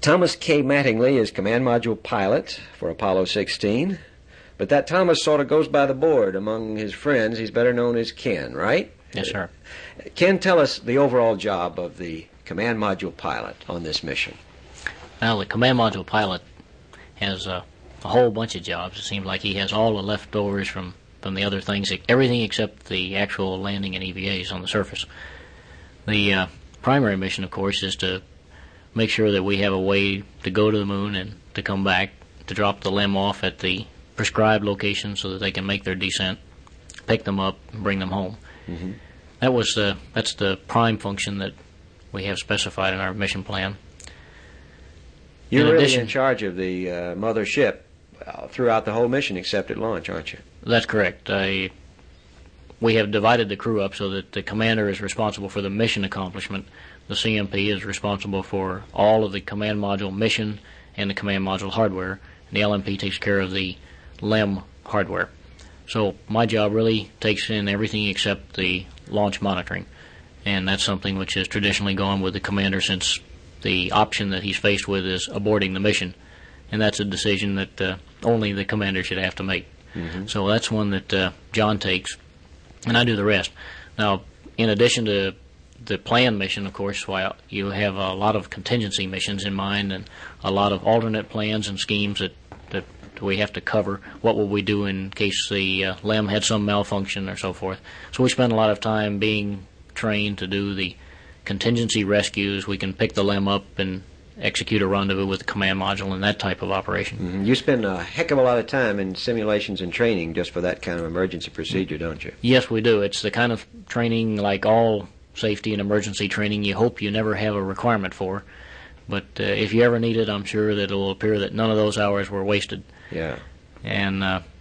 Thomas K. Mattingly is Command Module Pilot for Apollo 16, but that Thomas sort of goes by the board among his friends. He's better known as Ken, right? Yes, sir. Ken, tell us the overall job of the Command Module Pilot on this mission. Well, the Command Module Pilot has a whole bunch of jobs. It seems like he has all the leftovers from the other things, everything except the actual landing and EVAs on the surface. The primary mission, of course, is to make sure that we have a way to go to the moon and to come back, to drop the LEM off at the prescribed location so that they can make their descent, pick them up, and bring them home. Mm-hmm. That's the prime function that we have specified in our mission plan. You're really in charge of the mothership throughout the whole mission except at launch, aren't you? That's correct. We have divided the crew up so that the commander is responsible for the mission accomplishment. The CMP is responsible for all of the command module mission and the command module hardware. And the LMP takes care of the LEM hardware. So my job really takes in everything except the launch monitoring. And that's something which has traditionally gone with the commander since the option that he's faced with is aborting the mission. And that's a decision that only the commander should have to make. Mm-hmm. So that's one that John takes, and I do the rest. Now, in addition to the planned mission, of course, while you have a lot of contingency missions in mind and a lot of alternate plans and schemes that we have to cover. What will we do in case the LEM had some malfunction or so forth? So we spend a lot of time being trained to do the contingency rescues. We can pick the LEM up and execute a rendezvous with the command module and that type of operation. Mm-hmm. You spend a heck of a lot of time in simulations and training just for that kind of emergency procedure, don't you? Yes, we do. It's the kind of training, like all safety and emergency training, you hope you never have a requirement for. But if you ever need it, I'm sure that it will appear that none of those hours were wasted. Yeah. And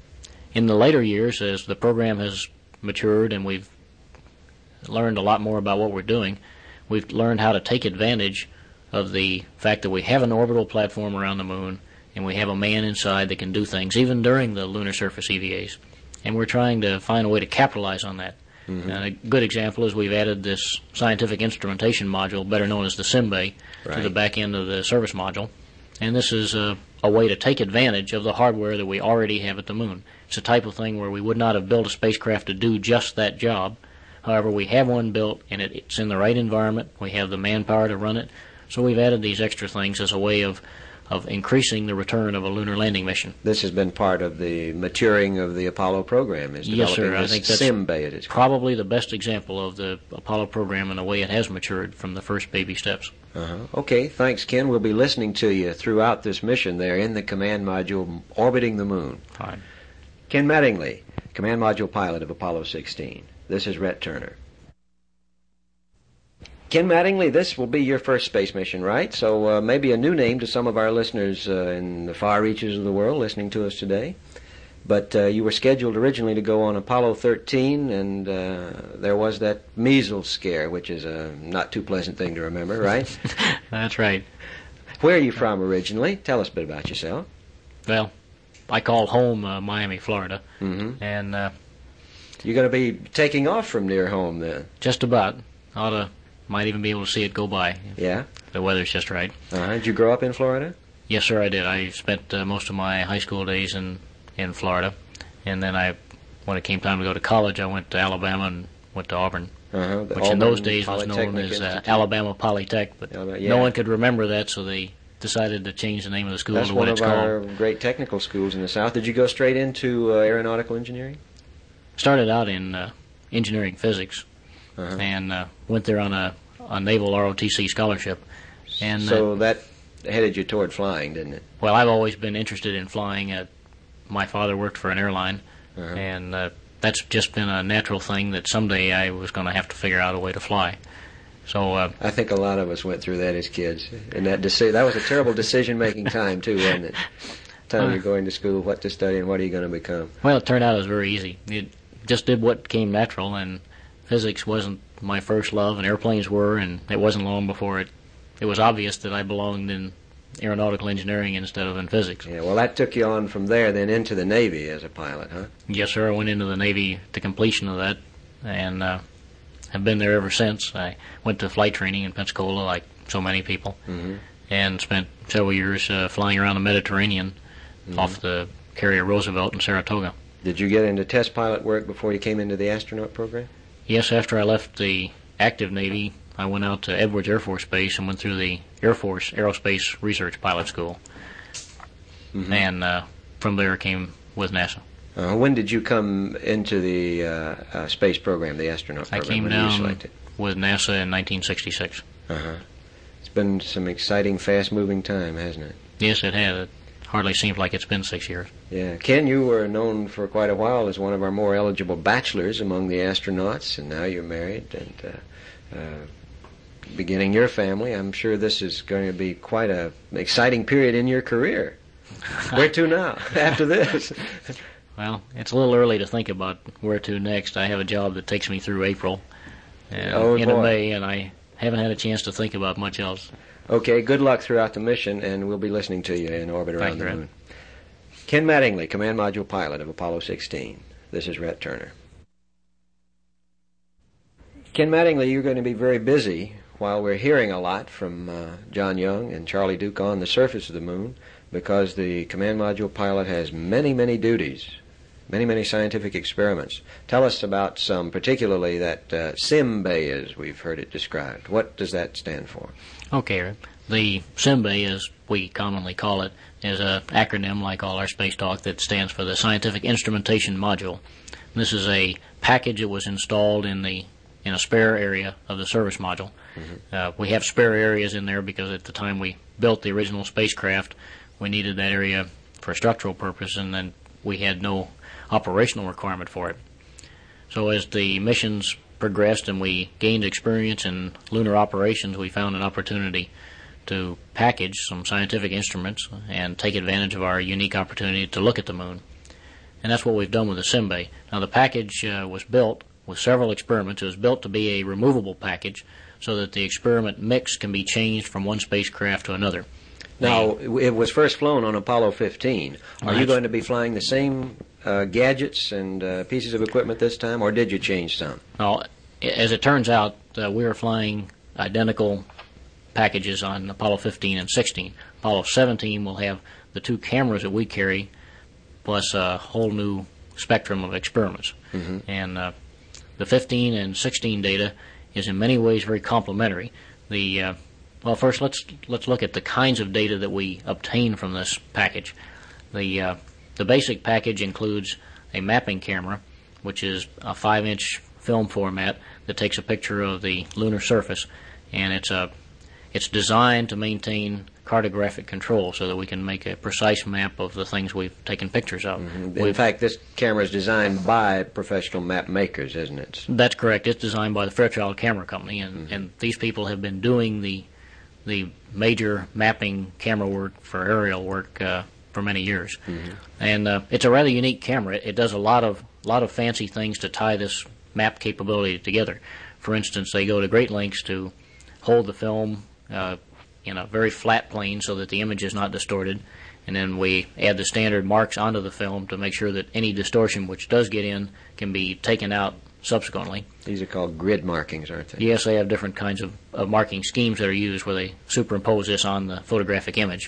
in the later years, as the program has matured and we've learned a lot more about what we're doing, we've learned how to take advantage of the fact that we have an orbital platform around the moon and we have a man inside that can do things, even during the lunar surface EVAs. And we're trying to find a way to capitalize on that. Mm-hmm. A good example is we've added this scientific instrumentation module, better known as the SimBay, to the back end of the service module. And this is a way to take advantage of the hardware that we already have at the moon. It's a type of thing where we would not have built a spacecraft to do just that job. However, we have one built, and it's in the right environment. We have the manpower to run it. So we've added these extra things as a way of increasing the return of a lunar landing mission. This has been part of the maturing of the Apollo program, is yes, developing sir. I think that's SimBay. probably the best example of the Apollo program and the way it has matured from the first baby steps. Okay, thanks, Ken. We'll be listening to you throughout this mission there in the command module orbiting the moon. Fine. Ken Mattingly, command module pilot of Apollo 16. This is Rhett Turner. Ken Mattingly, this will be your first space mission, right? So maybe a new name to some of our listeners in the far reaches of the world listening to us today. But you were scheduled originally to go on Apollo 13, and there was that measles scare, which is a not too pleasant thing to remember, right? That's right. Where are you from originally? Tell us a bit about yourself. Well, I call home Miami, Florida. Mm-hmm. And you're going to be taking off from near home then? Just about. Might even be able to see it go by. Yeah? The weather's just right. Did you grow up in Florida? Yes, sir, I did. I spent most of my high school days in Florida. And then when it came time to go to college, I went to Alabama and went to Auburn, which in those days was known as Alabama Polytech. But no one could remember that, so they decided to change the name of the school to what it's called. That's one of our great technical schools in the South. Did you go straight into aeronautical engineering? Started out in engineering physics. And went there on a naval ROTC scholarship. And so that headed you toward flying, didn't it? Well, I've always been interested in flying. My father worked for an airline, and that's just been a natural thing that someday I was going to have to figure out a way to fly. So I think a lot of us went through that as kids, and that was a terrible decision-making time too, wasn't it? Time you're going to school, what to study, and what are you going to become? Well, it turned out it was very easy. It just did what came natural, and physics wasn't my first love, and airplanes were, and it wasn't long before it was obvious that I belonged in aeronautical engineering instead of in physics. Yeah, well, that took you on from there then into the Navy as a pilot, huh? Yes, sir. I went into the Navy to completion of that, and have been there ever since. I went to flight training in Pensacola like so many people, and spent several years flying around the Mediterranean off the carrier Roosevelt in Saratoga. Did you get into test pilot work before you came into the astronaut program? Yes, after I left the active Navy, I went out to Edwards Air Force Base and went through the Air Force Aerospace Research Pilot School. And from there came with NASA. When did you come into the space program, the astronaut program? I came when were you down selected? with NASA in 1966. It's been some exciting, fast-moving time, hasn't it? Yes, it has. It hardly seems like it's been 6 years. Yeah. Ken, you were known for quite a while as one of our more eligible bachelors among the astronauts, and now you're married and beginning your family. I'm sure this is going to be quite an exciting period in your career. Where to now, after this? Well, it's a little early to think about where to next. I have a job that takes me through April and into May, and I haven't had a chance to think about much else. Okay, good luck throughout the mission, and we'll be listening to you in orbit around the moon. Ken Mattingly, Command Module Pilot of Apollo 16. This is Rhett Turner. Ken Mattingly, you're going to be very busy while we're hearing a lot from John Young and Charlie Duke on the surface of the moon, because the Command Module Pilot has many, many duties, many, many scientific experiments. Tell us about some, particularly that SIM Bay, as we've heard it described. What does that stand for? Okay, the SIM Bay, as we commonly call it, is an acronym, like all our space talk, that stands for the Scientific Instrumentation Module. This is a package that was installed in a spare area of the service module. We have spare areas in there because at the time we built the original spacecraft, we needed that area for a structural purpose, and then we had no operational requirement for it. So as the missions progressed and we gained experience in lunar operations, we found an opportunity to package some scientific instruments and take advantage of our unique opportunity to look at the moon. And that's what we've done with the SIM Bay. Now, the package was built with several experiments. It was built to be a removable package so that the experiment mix can be changed from one spacecraft to another. Now, it was first flown on Apollo 15. Are you going to be flying the same gadgets and pieces of equipment this time, or did you change some? Well, as it turns out, we are flying identical packages on Apollo 15 and 16. Apollo 17 will have the two cameras that we carry, plus a whole new spectrum of experiments. And the 15 and 16 data is in many ways very complementary. Well, first let's look at the kinds of data that we obtain from this package. The basic package includes a mapping camera, which is a 5-inch film format that takes a picture of the lunar surface, and it's designed to maintain cartographic control so that we can make a precise map of the things we've taken pictures of. In fact, this camera is designed by professional map makers, isn't it? That's correct. It's designed by the Fairchild Camera Company, and these people have been doing the major mapping camera work for aerial work for many years. And it's a rather unique camera. It does a lot of fancy things to tie this map capability together. For instance, they go to great lengths to hold the film in a very flat plane so that the image is not distorted, and then we add the standard marks onto the film to make sure that any distortion which does get in can be taken out subsequently. These are called grid markings, aren't they? Yes, they have different kinds of marking schemes that are used where they superimpose this on the photographic image.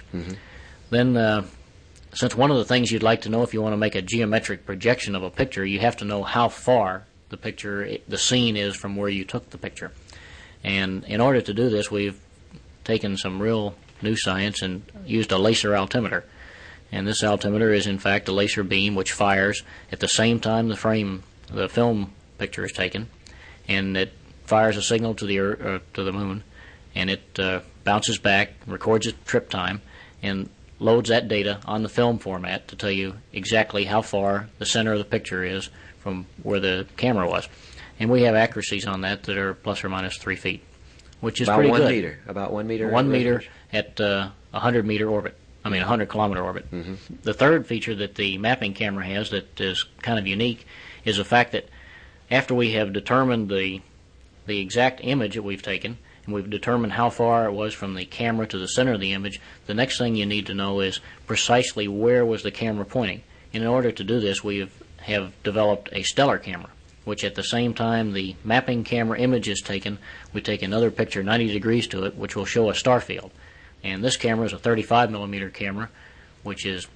Then, since one of the things you'd like to know if you want to make a geometric projection of a picture, you have to know how far the scene is from where you took the picture. And in order to do this, we've taken some real new science and used a laser altimeter. And this altimeter is in fact a laser beam which fires at the same time the film picture is taken, and it fires a signal to the moon, and it bounces back, records its trip time, and loads that data on the film format to tell you exactly how far the center of the picture is from where the camera was. And we have accuracies on that are plus or minus 3 feet, which is pretty good. About 1 meter? 1 meter at 100-meter orbit. 100-kilometer orbit. The third feature that the mapping camera has that is kind of unique is the fact that after we have determined the exact image that we've taken, and we've determined how far it was from the camera to the center of the image, the next thing you need to know is precisely where was the camera pointing. And in order to do this, we have developed a stellar camera, which at the same time the mapping camera image is taken, we take another picture 90 degrees to it, which will show a star field. And this camera is a 35 millimeter camera, which is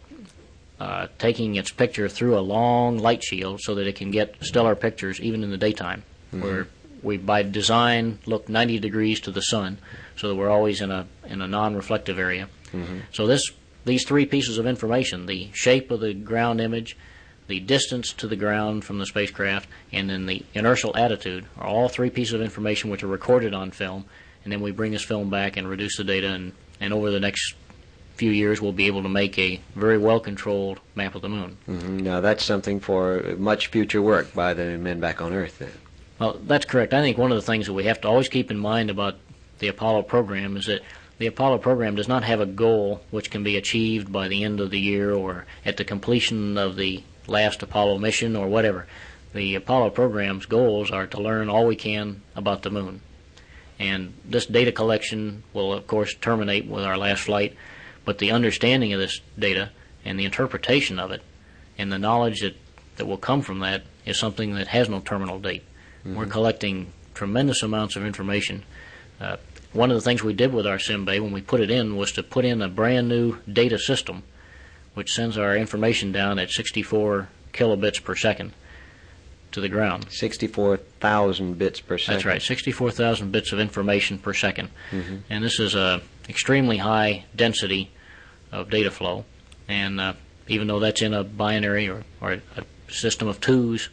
taking its picture through a long light shield so that it can get stellar pictures even in the daytime, where we by design look 90 degrees to the sun, so that we're always in a non-reflective area. So these three pieces of information, the shape of the ground image, the distance to the ground from the spacecraft, and then the inertial attitude, are all three pieces of information which are recorded on film, and then we bring this film back and reduce the data, and over the next few years we'll be able to make a very well-controlled map of the moon. Now that's something for much future work by the men back on Earth then. Well, that's correct. I think one of the things that we have to always keep in mind about the Apollo program is that the Apollo program does not have a goal which can be achieved by the end of the year or at the completion of the last Apollo mission or whatever. The Apollo program's goals are to learn all we can about the moon. And this data collection will, of course, terminate with our last flight, but the understanding of this data and the interpretation of it and the knowledge that will come from that is something that has no terminal date. We're collecting tremendous amounts of information. One of the things we did with our SimBay when we put it in was to put in a brand new data system which sends our information down at 64 kilobits per second to the ground. 64,000 bits per second. That's right, 64,000 bits of information per second. And this is a extremely high density of data flow. And even though that's in a binary or a system of twos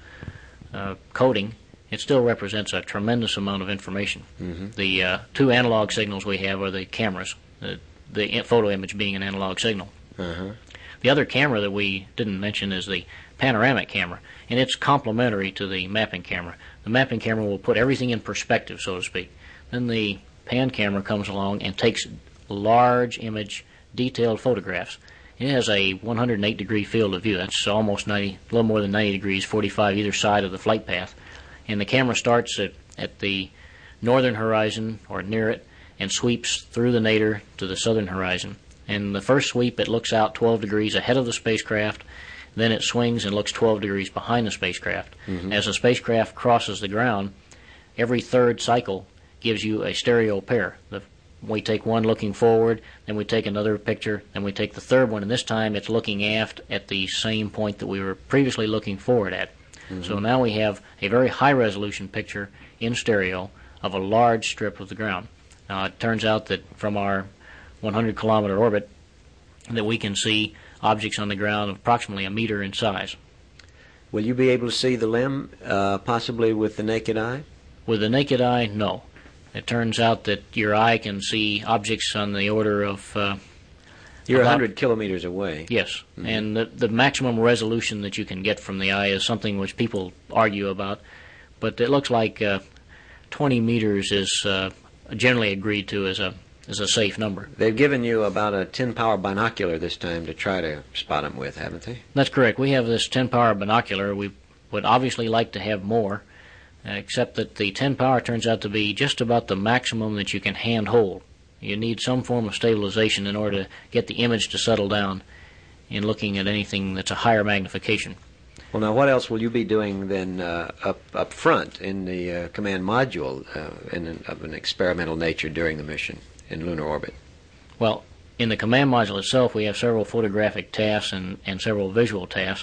coding, it still represents a tremendous amount of information. The two analog signals we have are the cameras, the photo image being an analog signal. The other camera that we didn't mention is the panoramic camera, and it's complementary to the mapping camera. The mapping camera will put everything in perspective, so to speak. Then the pan camera comes along and takes large image, detailed photographs. It has a 108-degree field of view. That's almost 90, a little more than 90 degrees, 45 either side of the flight path. And the camera starts at the northern horizon or near it and sweeps through the nadir to the southern horizon. And the first sweep, it looks out 12 degrees ahead of the spacecraft. Then it swings and looks 12 degrees behind the spacecraft. As the spacecraft crosses the ground, every third cycle gives you a stereo pair. We take one looking forward, then we take another picture, then we take the third one, and this time it's looking aft at the same point that we were previously looking forward at. So now we have a very high-resolution picture in stereo of a large strip of the ground. Now it turns out that from our 100-kilometer orbit that we can see objects on the ground of approximately a meter in size. Will you be able to see the limb, possibly with the naked eye? With the naked eye, no. It turns out that your eye can see objects on the order of... You're 100 kilometers away. Yes, and the maximum resolution that you can get from the eye is something which people argue about, but it looks like 20 meters is generally agreed to as a safe number. They've given you about a 10-power binocular this time to try to spot them with, haven't they? That's correct. We have this 10-power binocular. We would obviously like to have more, except that the 10-power turns out to be just about the maximum that you can hand-hold. You need some form of stabilization in order to get the image to settle down in looking at anything that's a higher magnification. Well, now, what else will you be doing then up front in the command module of an experimental nature during the mission in lunar orbit? Well, in the command module itself, we have several photographic tasks and several visual tasks.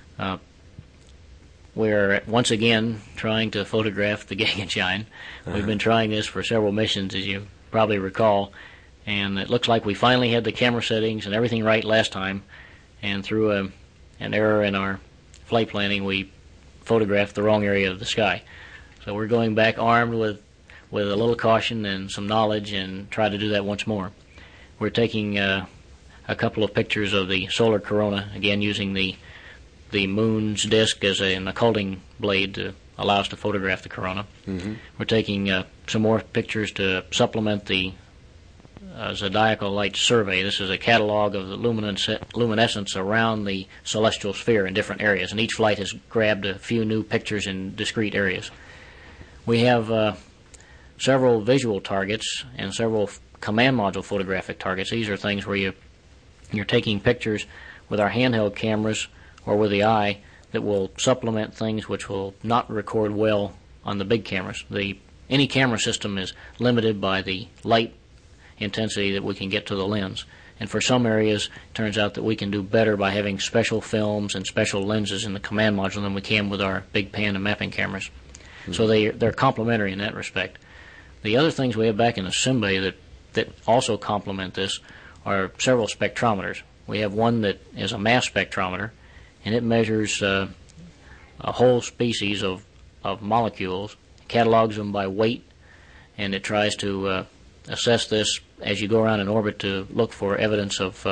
We're once again trying to photograph the Gegenschein. We've been trying this for several missions, as you probably recall, and it looks like we finally had the camera settings and everything right last time, and through an error in our flight planning, we photographed the wrong area of the sky. So we're going back armed with a little caution and some knowledge and try to do that once more. We're taking a couple of pictures of the solar corona, again using the moon's disk as an occulting blade to allow us to photograph the corona. We're taking some more pictures to supplement the zodiacal light survey. This is a catalog of the luminescence around the celestial sphere in different areas, and each flight has grabbed a few new pictures in discrete areas. We have several visual targets and several command module photographic targets. These are things where you're taking pictures with our handheld cameras or with the eye that will supplement things which will not record well on the big cameras. Any camera system is limited by the light intensity that we can get to the lens. And for some areas, it turns out that we can do better by having special films and special lenses in the command module than we can with our big pan and mapping cameras. Mm-hmm. So they're complementary in that respect. The other things we have back in the SimBay that also complement this are several spectrometers. We have one that is a mass spectrometer, and it measures a whole species of molecules, catalogs them by weight, and it tries to assess this as you go around in orbit to look for evidence of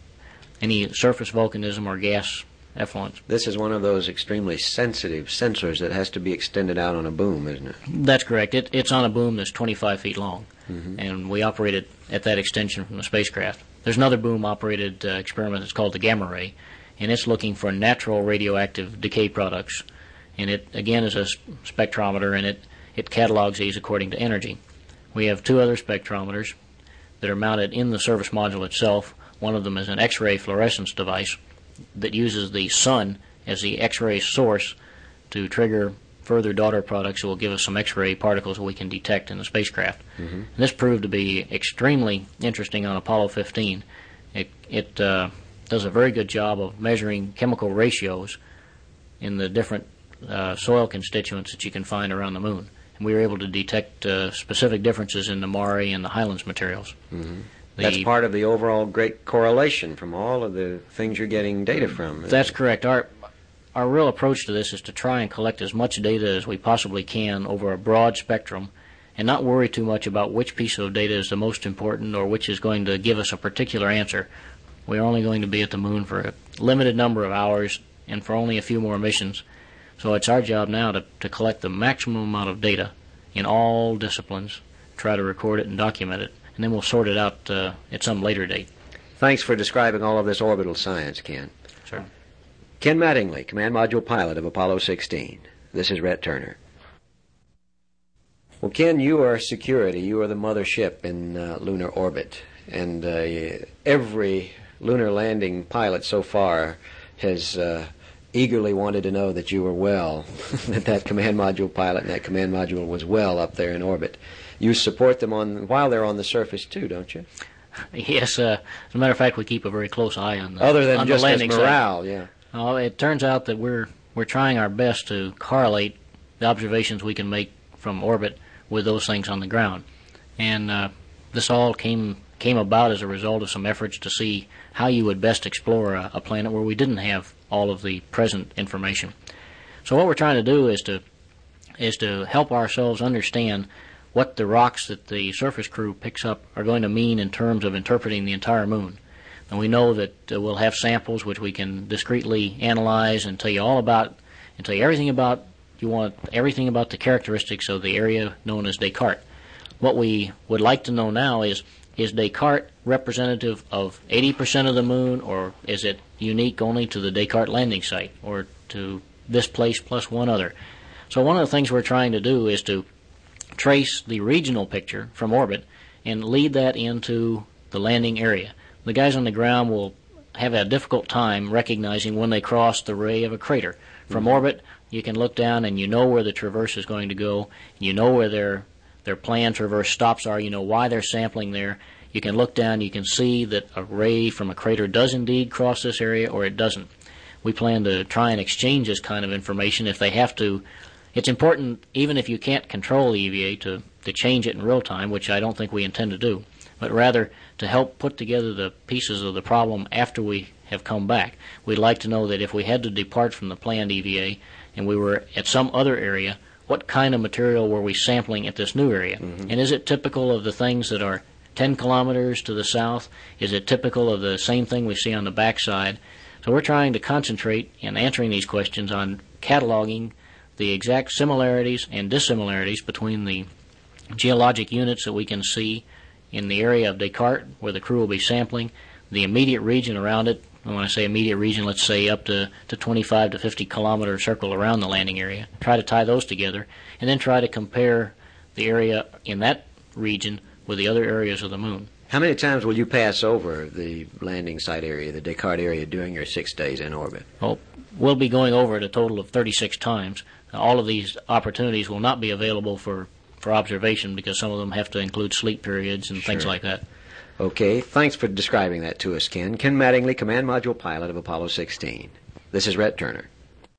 any surface volcanism or gas effluence. This is one of those extremely sensitive sensors that has to be extended out on a boom, isn't it? That's correct. It's on a boom that's 25 feet long, mm-hmm. and we operate it at that extension from the spacecraft. There's another boom-operated experiment that's called the Gamma Ray, and it's looking for natural radioactive decay products. And it, again, is a spectrometer, and it catalogs these according to energy. We have two other spectrometers that are mounted in the service module itself. One of them is an X-ray fluorescence device that uses the sun as the X-ray source to trigger further daughter products that will give us some X-ray particles that we can detect in the spacecraft. Mm-hmm. And this proved to be extremely interesting on Apollo 15. It does a very good job of measuring chemical ratios in the different soil constituents that you can find around the moon. And we were able to detect specific differences in the Mare and the Highlands materials. Mm-hmm. That's part of the overall great correlation from all of the things you're getting data from. That's correct. Our real approach to this is to try and collect as much data as we possibly can over a broad spectrum and not worry too much about which piece of data is the most important or which is going to give us a particular answer. We're only going to be at the moon for a limited number of hours and for only a few more missions. So it's our job now to collect the maximum amount of data in all disciplines, try to record it and document it, and then we'll sort it out at some later date. Thanks for describing all of this orbital science, Ken. Sure. Ken Mattingly, Command Module Pilot of Apollo 16. This is Rhett Turner. Well, Ken, you are security. You are the mothership in lunar orbit. And every lunar landing pilot so far has eagerly wanted to know that you were well, that Command Module pilot and that Command Module was well up there in orbit. You support them while they're on the surface, too, don't you? Yes. As a matter of fact, we keep a very close eye on the Other than just the landing as morale, site. yeah. It turns out that we're trying our best to correlate the observations we can make from orbit with those things on the ground. And this all came about as a result of some efforts to see how you would best explore a planet where we didn't have all of the present information. So what we're trying to do is to help ourselves understand what the rocks that the surface crew picks up are going to mean in terms of interpreting the entire moon. And we know that we'll have samples which we can discretely analyze and tell you everything about the characteristics of the area known as Descartes. What we would like to know now is Descartes representative of 80% of the moon, or is it unique only to the Descartes landing site, or to this place plus one other? So one of the things we're trying to do is to trace the regional picture from orbit and lead that into the landing area. The guys on the ground will have a difficult time recognizing when they cross the ray of a crater. From orbit, you can look down and you know where the traverse is going to go. You know where their planned traverse stops are. You know why they're sampling there. You can look down, you can see that a ray from a crater does indeed cross this area or it doesn't. We plan to try and exchange this kind of information if they have to. It's important, even if you can't control the EVA, to change it in real time, which I don't think we intend to do, but rather to help put together the pieces of the problem after we have come back. We'd like to know that if we had to depart from the planned EVA and we were at some other area, what kind of material were we sampling at this new area? Mm-hmm. And is it typical of the things that are 10 kilometers to the south? Is it typical of the same thing we see on the backside? So we're trying to concentrate in answering these questions on cataloging the exact similarities and dissimilarities between the geologic units that we can see in the area of Descartes, where the crew will be sampling, the immediate region around it. And when I say immediate region, let's say up to 25 to 50 kilometer circle around the landing area. Try to tie those together, and then try to compare the area in that region with the other areas of the moon. How many times will you pass over the landing site area, the Descartes area, during your 6 days in orbit? Well, we'll be going over it a total of 36 times. All of these opportunities will not be available for observation because some of them have to include sleep periods and things like that. Okay, thanks for describing that to us, Ken. Ken Mattingly, Command Module Pilot of Apollo 16. This is Rhett Turner.